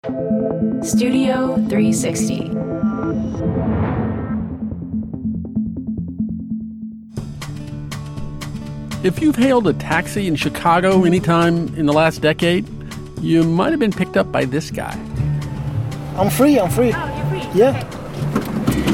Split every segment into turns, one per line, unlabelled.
Studio 360.
If you've hailed a taxi in Chicago anytime in the last decade, you might have been picked up by this guy.
I'm free.
Oh, you're free?
Yeah.
Okay.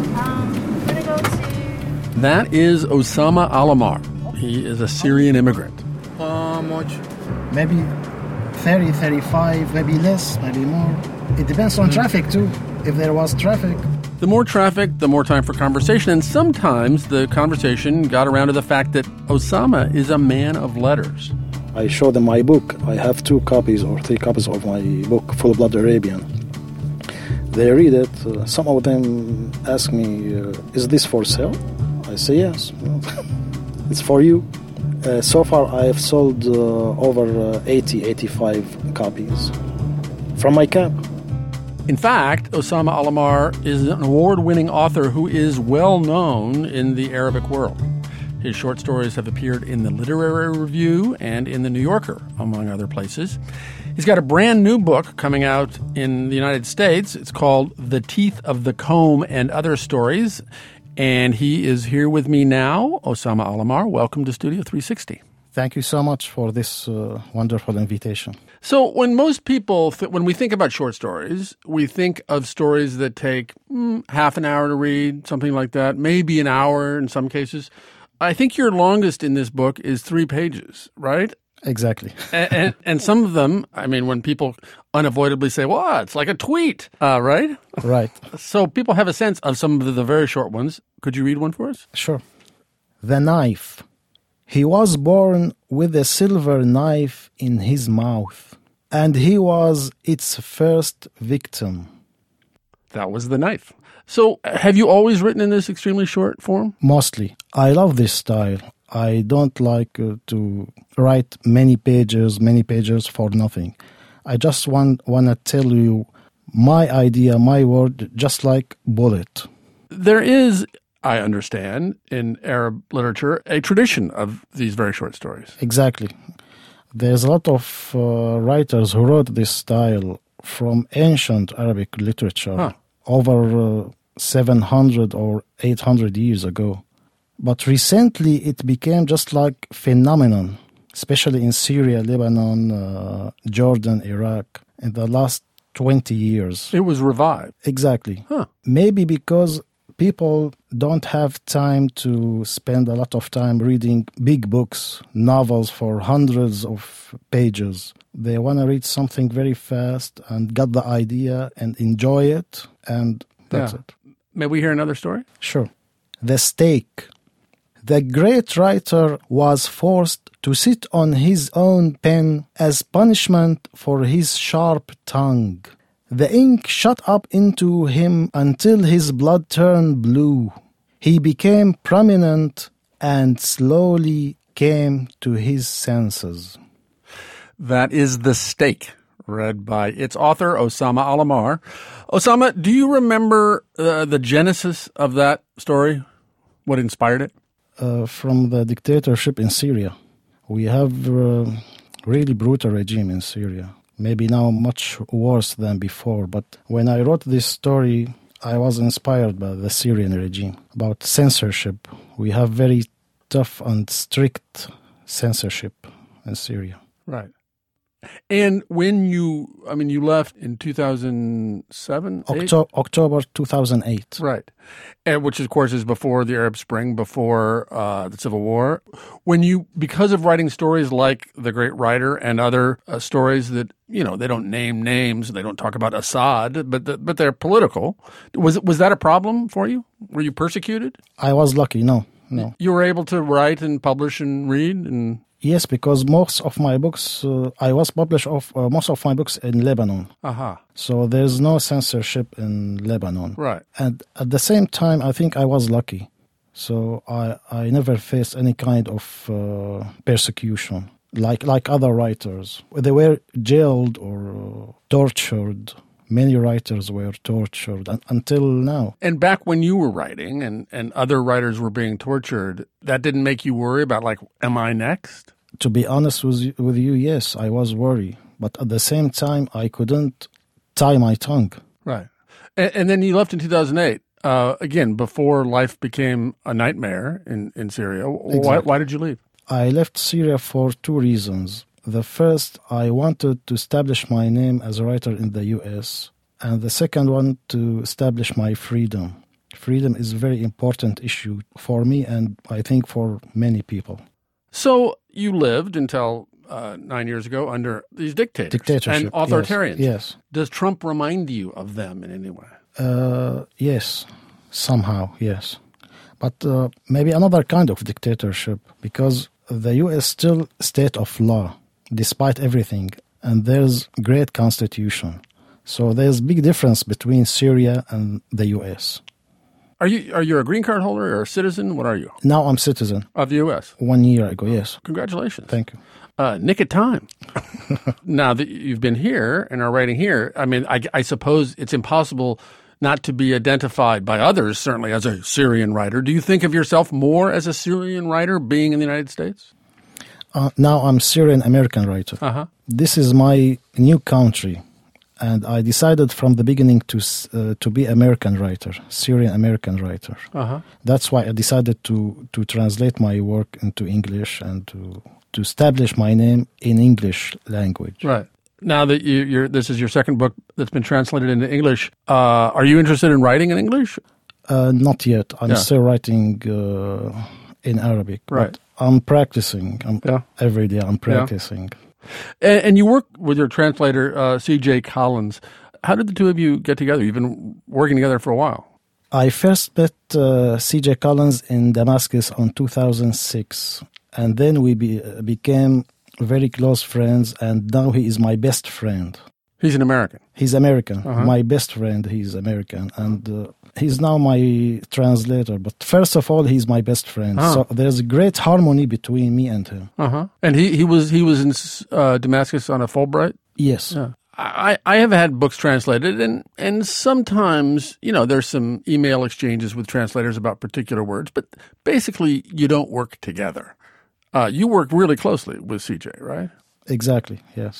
I'm gonna go to...
That is Osama Alamar. He is a Syrian immigrant.
How much? Maybe 30, 35, maybe less, maybe more. It depends on traffic too, if there was traffic.
The more traffic, the more time for conversation, and sometimes the conversation got around to the fact that Osama is a man of letters.
I show them my book. I have 2 copies or 3 copies of my book, Full Blood Arabian. They read it. Some of them ask me, is this for sale? I say yes. It's for you. So far, I have sold over 80, 85 copies from my camp.
In fact, Osama Alamar is an award-winning author who is well known in the Arabic world. His short stories have appeared in the Literary Review and in the New Yorker, among other places. He's got a brand new book coming out in the United States. It's called The Teeth of the Comb and Other Stories. And he is here with me now. Osama Alamar, welcome to Studio 360.
Thank you so much for this wonderful invitation.
So when most people, when we think about short stories, we think of stories that take half an hour to read, something like that, maybe an hour in some cases. I think your longest in this book is 3 pages, right?
Exactly.
and some of them, I mean, when people unavoidably say, well, it's like a tweet, right?
Right.
So people have a sense of some of the very short ones. Could you read one for us?
Sure. The knife. He was born with a silver knife in his mouth, and he was its first victim.
That was the knife. So have you always written in this extremely short form?
Mostly. I love this style. I don't like to write many pages for nothing. I just want to tell you my idea, my word, just like bullet.
There is, I understand, in Arab literature, a tradition of these very short stories.
Exactly. There's a lot of writers who wrote this style from ancient Arabic literature over 700 or 800 years ago. But recently it became just like phenomenon, especially in Syria, Lebanon, Jordan, Iraq, in the last 20 years.
It was revived.
Exactly. Maybe because people don't have time to spend a lot of time reading big books, novels for hundreds of pages. They want to read something very fast and get the idea and enjoy it, and that's it.
May we hear another story?
Sure. The Stake. The great writer was forced to sit on his own pen as punishment for his sharp tongue. The ink shot up into him until his blood turned blue. He became prominent and slowly came to his senses.
That is The Stake, read by its author, Osama Alamar. Osama, do you remember the genesis of that story? What inspired it?
From the dictatorship in Syria. We have a really brutal regime in Syria. Maybe now much worse than before. But when I wrote this story, I was inspired by the Syrian regime. About censorship. We have very tough and strict censorship in Syria.
Right. And when you left in 2007?
October 2008.
Right. And which, of course, is before the Arab Spring, before the Civil War. Because of writing stories like The Great Writer and other stories that, they don't name names, they don't talk about Assad, but they're political. Was that a problem for you? Were you persecuted?
I was lucky, no.
You were able to write and publish and read and...
Yes, because most of my books, I was published most of my books in Lebanon. So there's no censorship in Lebanon.
Right.
And at the same time, I think I was lucky. So I never faced any kind of persecution like other writers. They were jailed or tortured. Many writers were tortured until now.
And back when you were writing and other writers were being tortured, that didn't make you worry about, am I next?
To be honest with you, yes, I was worried. But at the same time, I couldn't tie my tongue.
Right. And then you left in 2008, again, before life became a nightmare in Syria. Why did you leave?
I left Syria for two reasons. The first, I wanted to establish my name as a writer in the U.S., and the second one, to establish my freedom. Freedom is a very important issue for me and I think for many people.
So you lived until 9 years ago under these dictators and authoritarians.
Yes.
Does Trump remind you of them in any way?
Yes, somehow, yes. But maybe another kind of dictatorship, because the U.S. still state of law, despite everything, and there's great constitution. So there's big difference between Syria and the U.S.
Are you a green card holder or a citizen? What are you?
Now I'm citizen.
Of the U.S.?
1 year ago, yes.
Congratulations.
Thank you.
Nick of time. Now that you've been here and are writing here, I mean, I suppose it's impossible not to be identified by others, certainly as a Syrian writer. Do you think of yourself more as a Syrian writer being in the United States?
Now I'm Syrian-American writer.
Uh-huh.
This is my new country. And I decided from the beginning to be American writer, Syrian-American writer.
Uh-huh.
That's why I decided to translate my work into English and to establish my name in English language.
Right. Now that this is your second book that's been translated into English, are you interested in writing in English?
Not yet. I'm still writing in Arabic.
Right.
But I'm practicing. Every day I'm practicing.
Yeah. And you work with your translator, C.J. Collins. How did the two of you get together? You've been working together for a while.
I first met C.J. Collins in Damascus in 2006. And then we became very close friends, and now he is my best friend.
He's an American?
He's American.
Uh-huh.
My best friend, he's American. And he's now my translator. But first of all, he's my best friend. So there's a great harmony between me and him.
Uh-huh. And he was in Damascus on a Fulbright?
Yes.
Yeah. I have had books translated, and sometimes, there's some email exchanges with translators about particular words, but basically you don't work together. You work really closely with CJ, right?
Exactly, yes.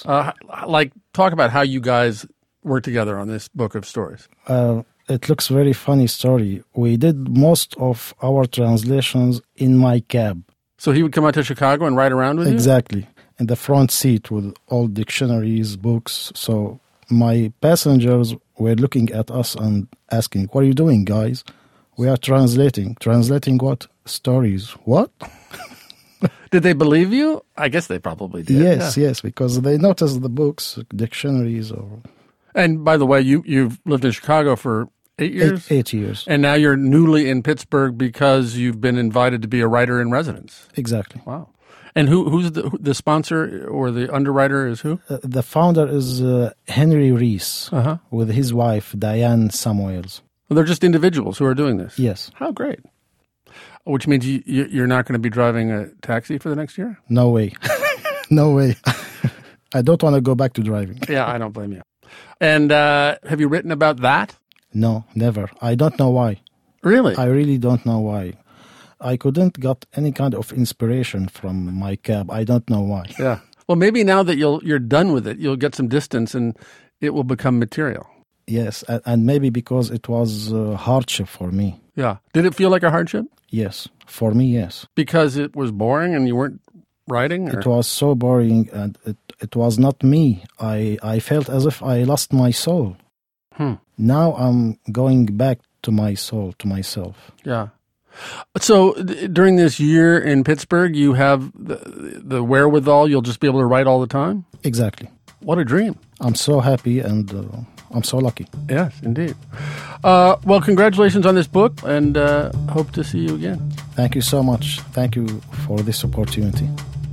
Talk about how you guys work together on this book of stories.
It looks very funny story. We did most of our translations in my cab.
So he would come out to Chicago and ride around with you?
Exactly. In the front seat with all dictionaries, books. So my passengers were looking at us and asking, "What are you doing, guys?" "We are translating." "Translating what?" "Stories." "What?"
Did they believe you? I guess they probably did.
Yes, because they noticed the books, dictionaries.
And by the way, you've lived in Chicago for 8 years?
8 years.
And now you're newly in Pittsburgh because you've been invited to be a writer in residence.
Exactly.
Wow. And who's the sponsor or the underwriter is who?
The founder is Henry Reese with his wife, Diane Samuels.
Well, they're just individuals who are doing this?
Yes.
How great. Which means you're not going to be driving a taxi for the next year?
No way. No way. I don't want to go back to driving.
Yeah, I don't blame you. And have you written about that?
No, never. I don't know why.
Really?
I really don't know why. I couldn't get any kind of inspiration from my cab. I don't know why.
Yeah. Well, maybe now that you're done with it, you'll get some distance and it will become material.
Yes, and maybe because it was a hardship for me.
Yeah. Did it feel like a hardship?
Yes. For me, yes.
Because it was boring and you weren't writing? Or?
It was so boring and it was not me. I felt as if I lost my soul. Now I'm going back to my soul, to myself.
Yeah. So during this year in Pittsburgh, you have the wherewithal, you'll just be able to write all the time?
Exactly.
What a dream.
I'm so happy and I'm so lucky.
Yes, indeed. Well, congratulations on this book and hope to see you again.
Thank you so much. Thank you for this opportunity.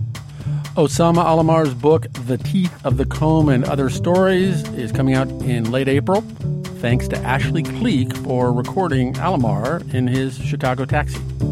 Osama Alamar's book, The Teeth of the Comb and Other Stories, is coming out in late April. Thanks to Ashley Cleek for recording Alamar in his Chicago taxi.